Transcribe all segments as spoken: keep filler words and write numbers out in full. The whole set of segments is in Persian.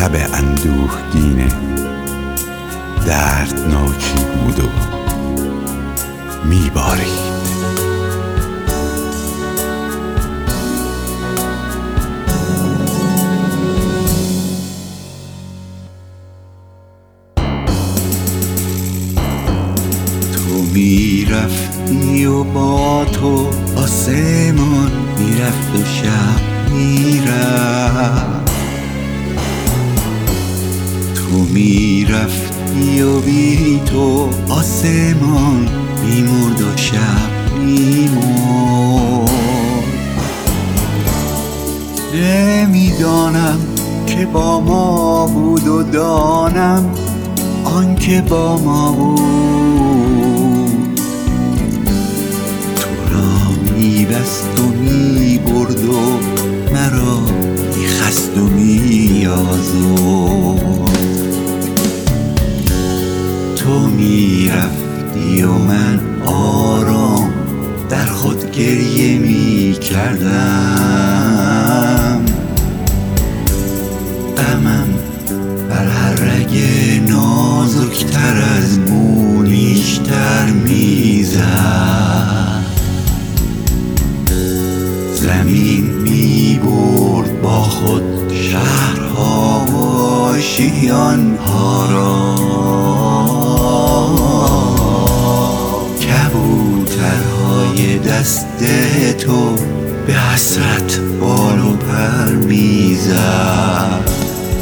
شب اندوهگین دردناکی بود و میبارید. میرفتی و با تو آسمان میرفت و شب میرفت. تو میرفتی و بی تو آسمان میمرد و شب میمرد. نمیدانم که با ما بود و دانم آن که با ما بود تو را میبست و میبرد و مرا میخست و میآزرد. تو میرفتی و من آرام در خود گریه میکردم. غمم بر هر رگ نازکتر از مو نیشتر میزد. زمین میبرد با خود شهرها و آشیانها را. کبوترهای دست تو به حسرت بال و پر میزد.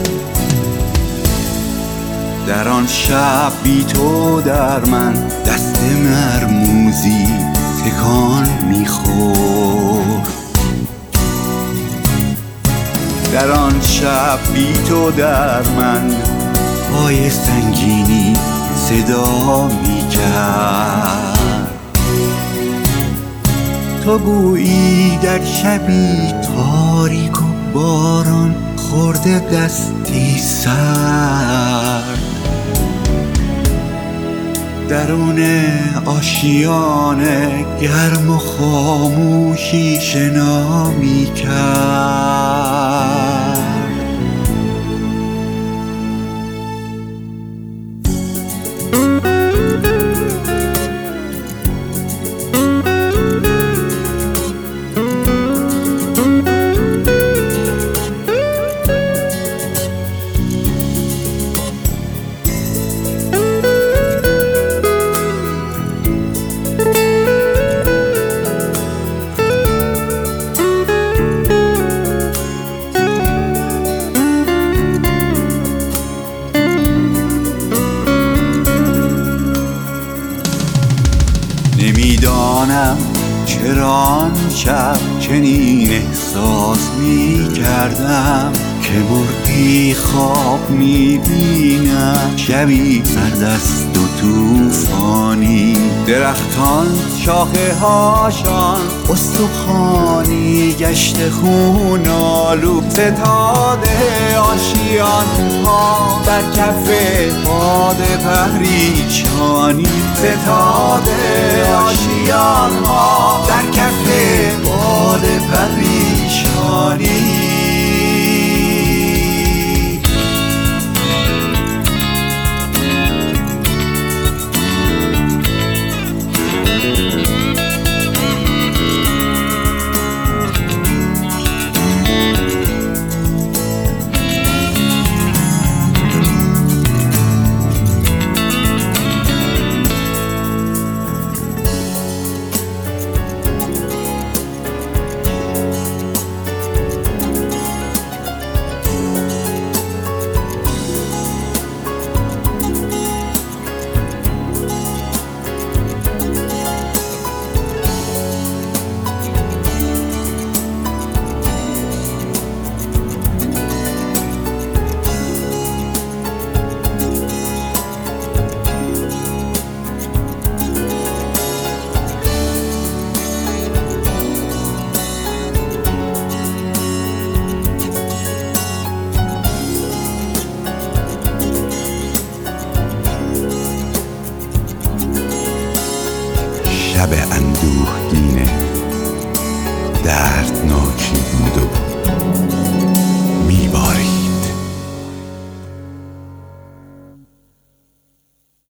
در آن شب بی تو در من دست مرموزی تکان میخورد. در آن شب بی تو در من پای سنگینی صدا میکرد. تو گویی در شبی تاریک و باران خورده دستی سرد. درون آشیانه گرم و خاموشی شنا می‌کرد. نمیدانم چرا آن شب چنین احساس می کردم که مرغی خواب می بینم. شبی سردست و توفانی درختان شاخه هاشان استخوانی گشت خون آلو. ستاره آشیان ها در کف باد پریشانی. ستاره آشیان ها در کف باد پریشانی.